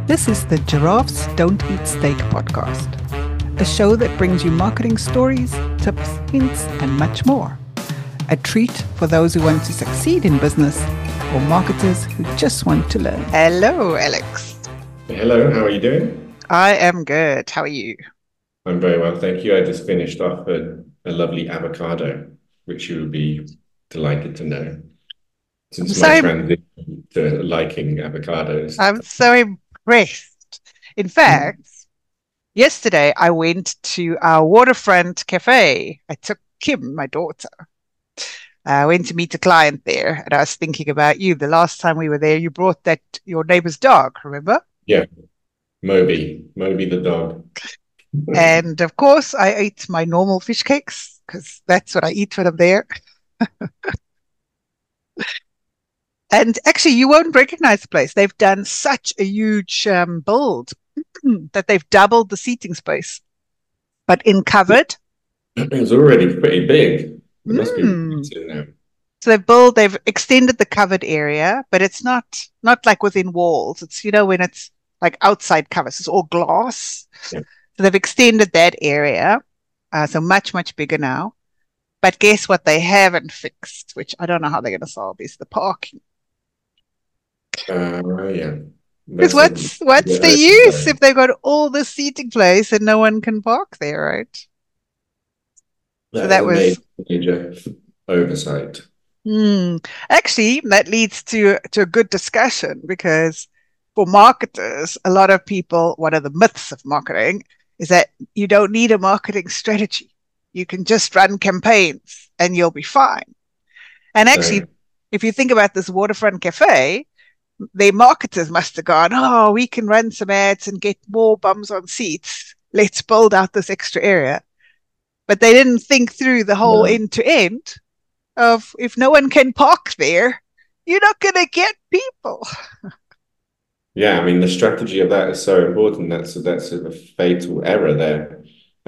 This is the Giraffes Don't Eat Steak podcast, a show that brings you marketing stories, tips, hints, and much more. A treat for those who want to succeed in business or marketers who just want to learn. Hello, Alex. Hello, how are you doing? I am good. How are you? I'm very well, thank you. I just finished off a lovely avocado, which you would be delighted to know, I'm since my so, transition to liking avocados. I'm so impressed. In fact, yesterday I went to our waterfront cafe. I took Kim, my daughter. I went to meet a client there, and I was thinking about you. The last time we were there, you brought that your neighbor's dog, remember? Yeah, Moby the dog. And of course, I ate my normal fish cakes because that's what I eat when I'm there. And actually, you won't recognize the place. They've done such a huge build that they've doubled the seating space, but in covered. It's already pretty big. It must be Mm. massive now. So they've extended the covered area, but it's not like within walls. It's when it's like outside covers, it's all glass. Yeah. So they've extended that area, so much bigger now. But guess what they haven't fixed, which I don't know how they're going to solve, is the parking. Yeah. Because That's a what's the bit use if overbearing. they've got all this seating place and no one can park there, right? So That is that a was major oversight. hmm. Actually, that leads to a good discussion because for marketers, a lot of people, one of the myths of marketing is that you don't need a marketing strategy. You can just run campaigns and you'll be fine. And actually, No. if you think about this waterfront cafe, the marketers must have gone, oh, we can run some ads and get more bums on seats. Let's build out this extra area. But they didn't think through the whole No. end to end of if no one can park there, you're not going to get people. Yeah, I mean the strategy of that is so important. That's a fatal error there.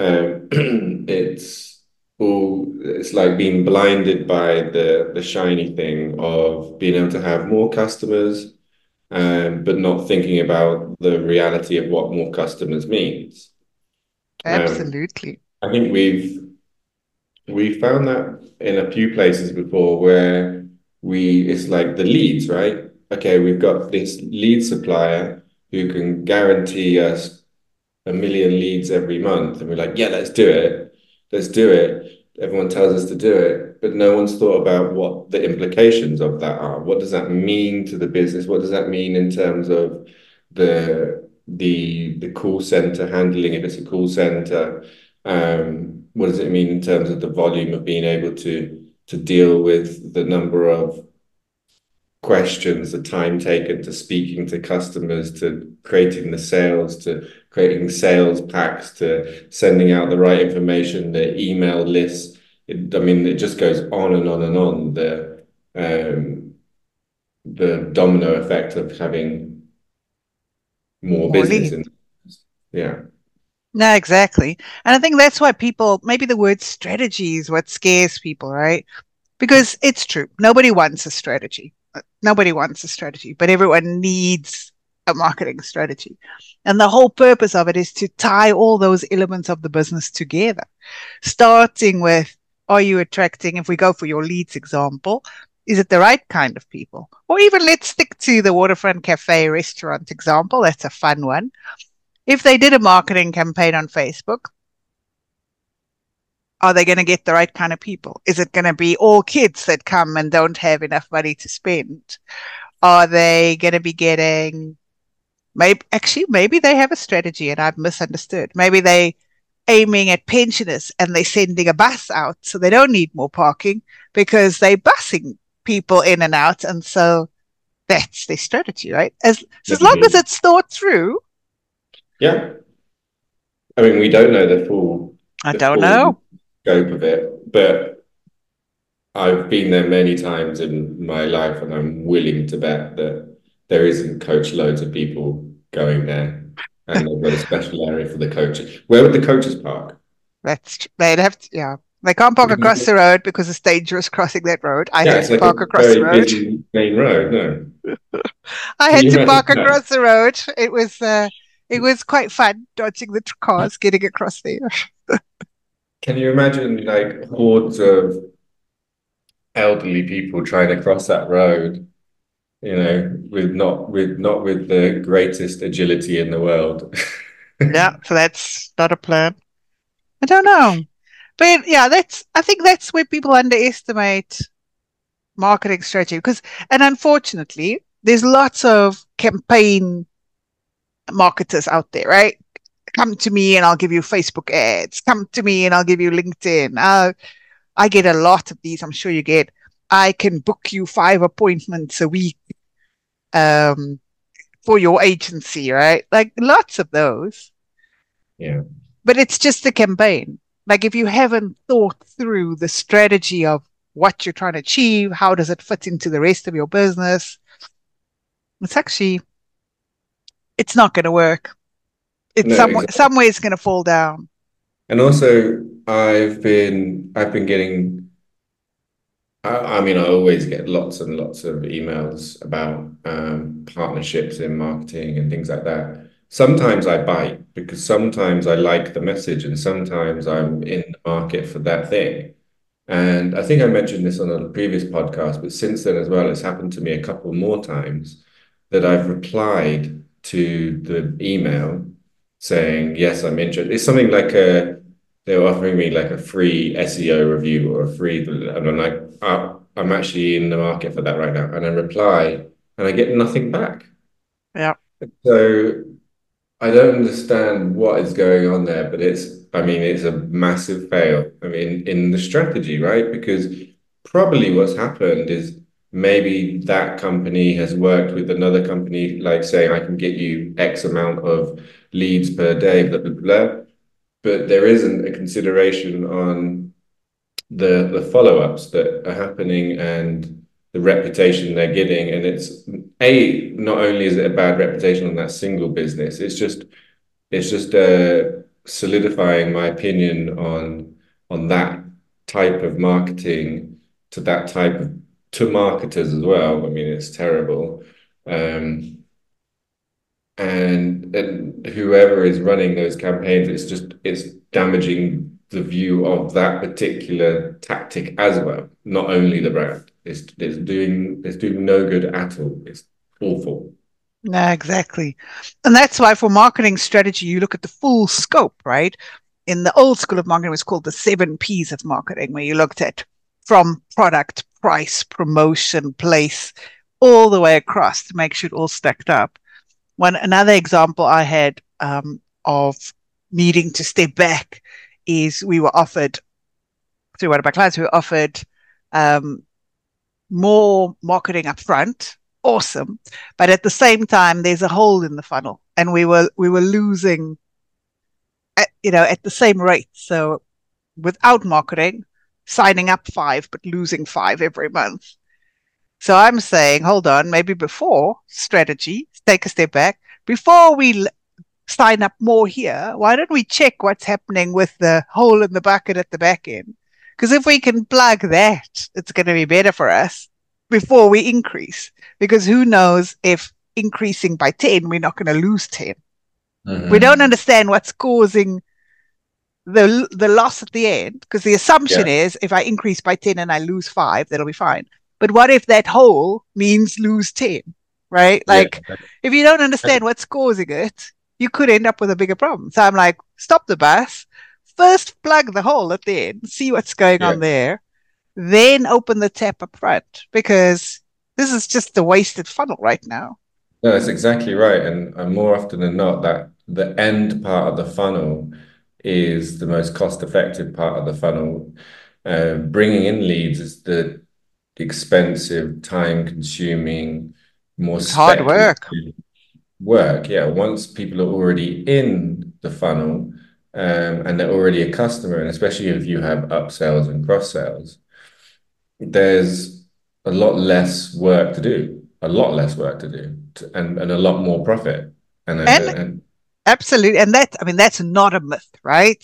It's it's like being blinded by the shiny thing of being able to have more customers, but not thinking about the reality of what more customers means. Um, Absolutely. I think we found that in a few places before where it's like the leads, right? Okay, we've got this lead supplier who can guarantee us 1 million leads every month. And we're like, yeah, let's do it. Let's do it. Everyone tells us to do it, but no one's thought about what the implications of that are. What does that mean to the business? What does that mean in terms of the call center handling if it's a call center? What does it mean in terms of the volume of being able to deal with the number of questions, the time taken to speaking to customers, to creating the sales, to creating sales packs, to sending out the right information, the email lists. I mean, it just goes on and on and on. The domino effect of having more More business, lead. and yeah, No, exactly. And I think that's why people, maybe the word strategy is what scares people, right? Because it's true. Nobody wants a strategy. Nobody wants a strategy, but everyone needs a marketing strategy. And the whole purpose of it is to tie all those elements of the business together, starting with, are you attracting, if we go for your leads example, is it the right kind of people? Or even let's stick to the waterfront cafe restaurant example. That's a fun one. If they did a marketing campaign on Facebook, are they going to get the right kind of people? Is it going to be all kids that come and don't have enough money to spend? Are they going to be getting maybe they have a strategy and I've misunderstood. Maybe they aiming at pensioners and they're sending a bus out so they don't need more parking because they're busing people in and out. And so that's their strategy, right? As long as maybe, it's thought through, yeah. I mean, we don't know I the don't full know. scope of it, but I've been there many times in my life, and I'm willing to bet that there isn't coach loads of people going there, and they've got a special area for the coaches. Where would the coaches park? They'd have to, yeah. They can't park across Because, the road because it's dangerous crossing that road. I yeah, had it's to like a park across the very road. busy main road. No, I can had you to imagine park that? across the road. It was quite fun dodging the cars, getting across there. Can you imagine like hordes of elderly people trying to cross that road? You know, with the greatest agility in the world. Yeah, so that's not a plan. I don't know. But yeah, I think that's where people underestimate marketing strategy because, and unfortunately, there's lots of campaign marketers out there, right? Come to me and I'll give you Facebook ads. Come to me and I'll give you LinkedIn. I get a lot of these. I'm sure you get. I can book you 5 appointments a week um, for your agency, right? Like lots of those. Yeah. But it's just a campaign. Like if you haven't thought through the strategy of what you're trying to achieve, how does it fit into the rest of your business? It's actually it's not going to work. It's No, exactly. some way it's going to fall down. And also, I've been getting. I mean, I always get lots and lots of emails about partnerships in marketing and things like that. Sometimes I bite because sometimes I like the message, and sometimes I'm in the market for that thing. And I think I mentioned this on a previous podcast, but since then as well, it's happened to me a couple more times that I've replied to the email saying, yes, I'm interested. It's something like they were offering me like a free SEO review or a free, and I'm like, I'm actually in the market for that right now. And I reply and I get nothing back. Yeah. So I don't understand what is going on there, but I mean, it's a massive fail. I mean, in the strategy, right? Because probably what's happened is maybe that company has worked with another company, like saying, I can get you X amount of leads per day, blah, blah, blah. But there isn't a consideration on the follow-ups that are happening and the reputation they're getting. And it's not only is it a bad reputation on that single business, it's just solidifying my opinion on that type of marketing to that type of to marketers as well. I mean, it's terrible. Um, and whoever is running those campaigns, it's damaging the view of that particular tactic as well, not only the brand. It's doing no good at all. It's awful. No, exactly. And that's why for marketing strategy, you look at the full scope, right? In the old school of marketing, it was called the 7 Ps of marketing, where you looked at from product, price, promotion, place, all the way across to make sure it all stacked up. Another example I had of needing to step back is we were offered through one of my clients, we were offered um, more marketing upfront. Awesome. But at the same time, there's a hole in the funnel and we were losing at the same rate. So without marketing, signing up 5, but losing 5 every month. So I'm saying, hold on, maybe before strategy, take a step back. Before we sign up more here, why don't we check what's happening with the hole in the bucket at the back end? Because if we can plug that, it's going to be better for us before we increase. Because who knows if increasing by 10, we're not going to lose 10. We don't Mhm. understand what's causing the loss at the end because the assumption Yeah, is if I increase by 10 and I lose 5, that'll be fine. But what if that hole means lose 10, right? yeah. Like if you don't understand what's causing it, you could end up with a bigger problem. So I'm like, stop the bus, first plug the hole at the end, see what's going Yeah. on there, then open the tap up front because this is just a wasted funnel right now. No, that's exactly right. And more often than not, that the end part of the funnel is the most cost-effective part of the funnel. Bringing in leads is the expensive, time-consuming, more It's hard speculative work. work. Yeah, once people are already in the funnel, and they're already a customer, and especially if you have upsells and cross sells, there's a lot less work to do, a lot less work to do, and a lot more profit. And And absolutely. And that, I mean, that's not a myth, right?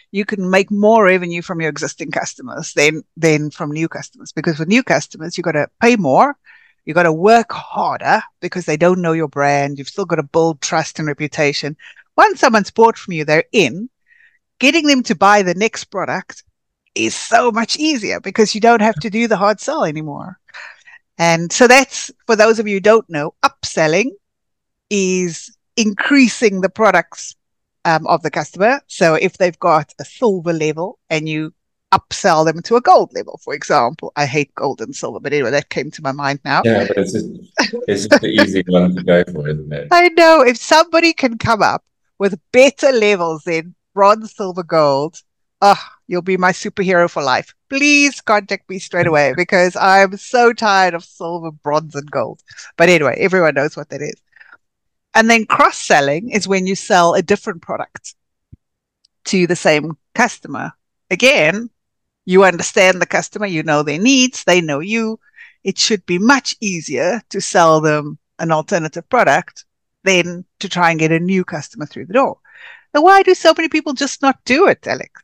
you can make more revenue from your existing customers than from new customers. Because with new customers, you got to pay more, you got to work harder because they don't know your brand. You've still got to build trust and reputation. Once someone's bought from you, they're in. Getting them to buy the next product is so much easier because you don't have to do the hard sell anymore. And so that's for those of you who don't know, upselling is increasing the products of the customer. So if they've got a silver level and you upsell them to a gold level, for example, I hate gold and silver, but anyway, that came to my mind now. Yeah, but it's just the easy one to go for, isn't it? I know if somebody can come up with better levels than bronze, silver, gold, oh, you'll be my superhero for life. Please contact me straight away because I'm so tired of silver, bronze, and gold. But anyway, everyone knows what that is. And then cross selling is when you sell a different product to the same customer. Again, you understand the customer, you know their needs, they know you. It should be much easier to sell them an alternative product than to try and get a new customer through the door. Now, why do so many people just not do it, Alex?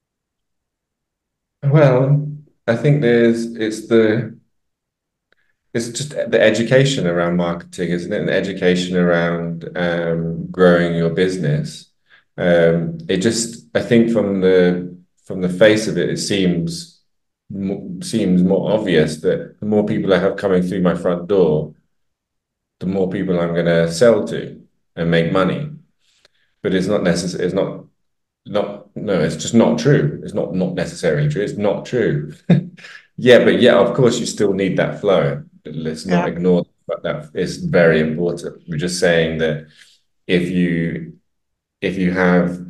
Well, I think it's just the education around marketing, isn't it? And the education around growing your business. It just, I think, from the face of it, it seems more obvious that the more people I have coming through my front door, the more people I'm going to sell to and make money. But it's not necessary. It's not no. It's just not true. It's not necessarily true. It's not true. Yeah, but yeah, of course, you still need that flow. Let's not Yeah, ignore that. That is very important. We're just saying that if you have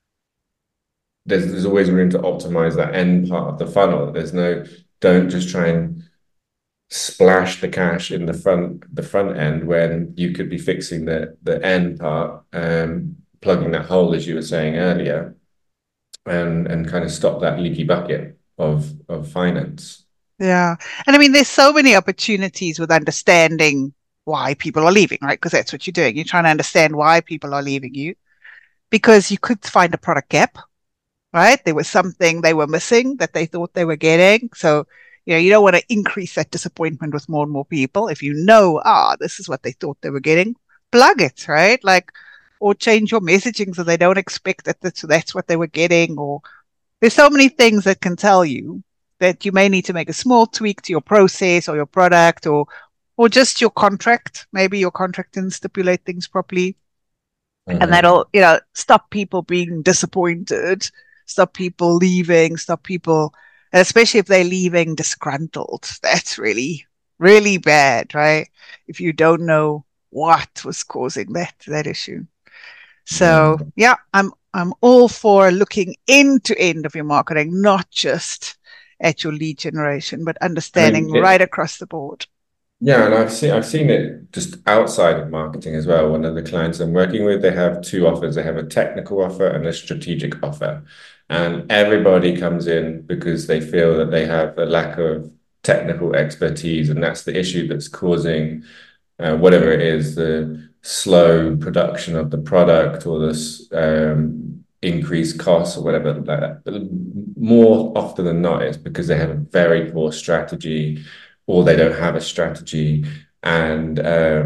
there's always room to optimize that end part of the funnel. Don't just try and splash the cash in the front end when you could be fixing the end part, plugging that hole as you were saying earlier, and kind of stop that leaky bucket of finance. yeah. And I mean, there's so many opportunities with understanding why people are leaving, right? Because that's what you're doing. You're trying to understand why people are leaving you because you could find a product gap, right? There was something they were missing that they thought they were getting. So, you don't want to increase that disappointment with more and more people. If you know, this is what they thought they were getting, plug it, right? Like, or change your messaging so they don't expect that that's what they were getting. Or there's so many things that can tell you that you may need to make a small tweak to your process or your product or just your contract. Maybe your contract didn't stipulate things properly and Mhm. that'll stop people being disappointed, stop people leaving, stop people, and especially if they're leaving disgruntled. That's really really bad, right? If you don't know what was causing that issue. So Yeah. yeah, I'm all for looking end to end of your marketing, not just at your lead generation, but I mean, understanding right across the board. yeah, and I've seen it just outside of marketing as well. One of the clients I'm working with, they have two offers. They have a technical offer and a strategic offer. And everybody comes in because they feel that they have a lack of technical expertise, and that's the issue that's causing whatever it is, the slow production of the product or this increased costs or whatever like that. But more often than not, it's because they have a very poor strategy or they don't have a strategy and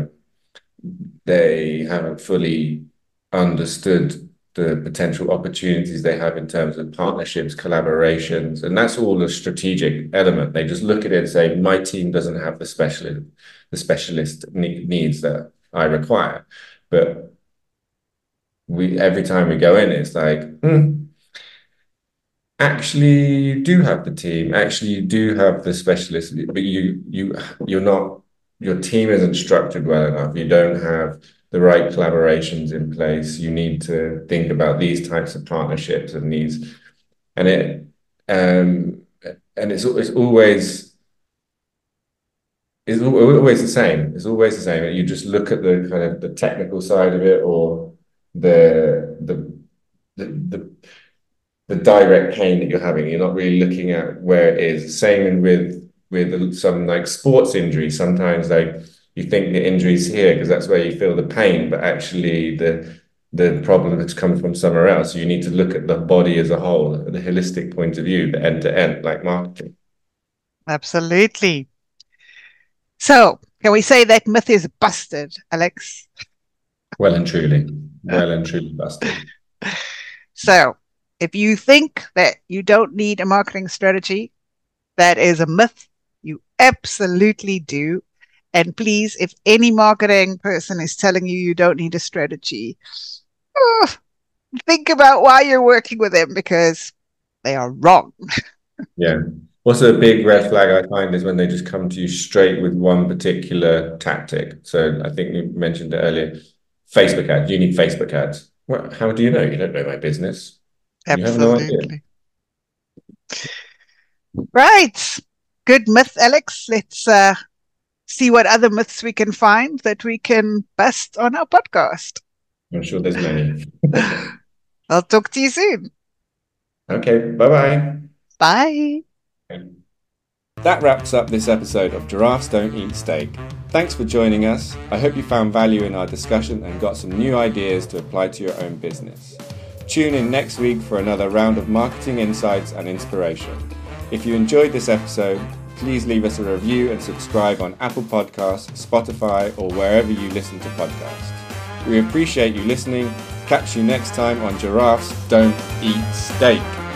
they haven't fully understood the potential opportunities they have in terms of partnerships, collaborations, and that's all a strategic element. They just look at it and say, my team doesn't have the specialist needs that I require. But we every time we go in, it's like, actually, you do have the team. Actually, you do have the specialist, but you're not. Your team isn't structured well enough. You don't have the right collaborations in place. You need to think about these types of partnerships and these, and um, it's always the same. It's always the same. You just look at the kind of the technical side of it, or the the the, the the direct pain that you're having. You're not really looking at where it is. Same with some like sports injury. Sometimes like you think the injury's here because that's where you feel the pain, but actually the problem that's come from somewhere else. You need to look at the body as a whole, the holistic point of view, the end to end, like marketing. Absolutely. So, can we say that myth is busted, Alex? Well and truly busted. So, if you think that you don't need a marketing strategy, that is a myth. You absolutely do. And please, if any marketing person is telling you you don't need a strategy, oh, think about why you're working with them because they are wrong. Yeah. What's a big red flag I find is when they just come to you straight with one particular tactic. So I think you mentioned it earlier. Facebook ads. You need Facebook ads. Well, how do you know? You don't know my business. You have no idea. Absolutely. Right. Good myth, Alex. Let's see what other myths we can find that we can bust on our podcast. I'm sure there's many. I'll talk to you soon. Okay, bye-bye. Bye. That wraps up this episode of Giraffes Don't Eat Steak. Thanks for joining us. I hope you found value in our discussion and got some new ideas to apply to your own business. Tune in next week for another round of marketing insights and inspiration. If you enjoyed this episode, please leave us a review and subscribe on Apple Podcasts, Spotify, or wherever you listen to podcasts. We appreciate you listening. Catch you next time on Giraffes Don't Eat Steak.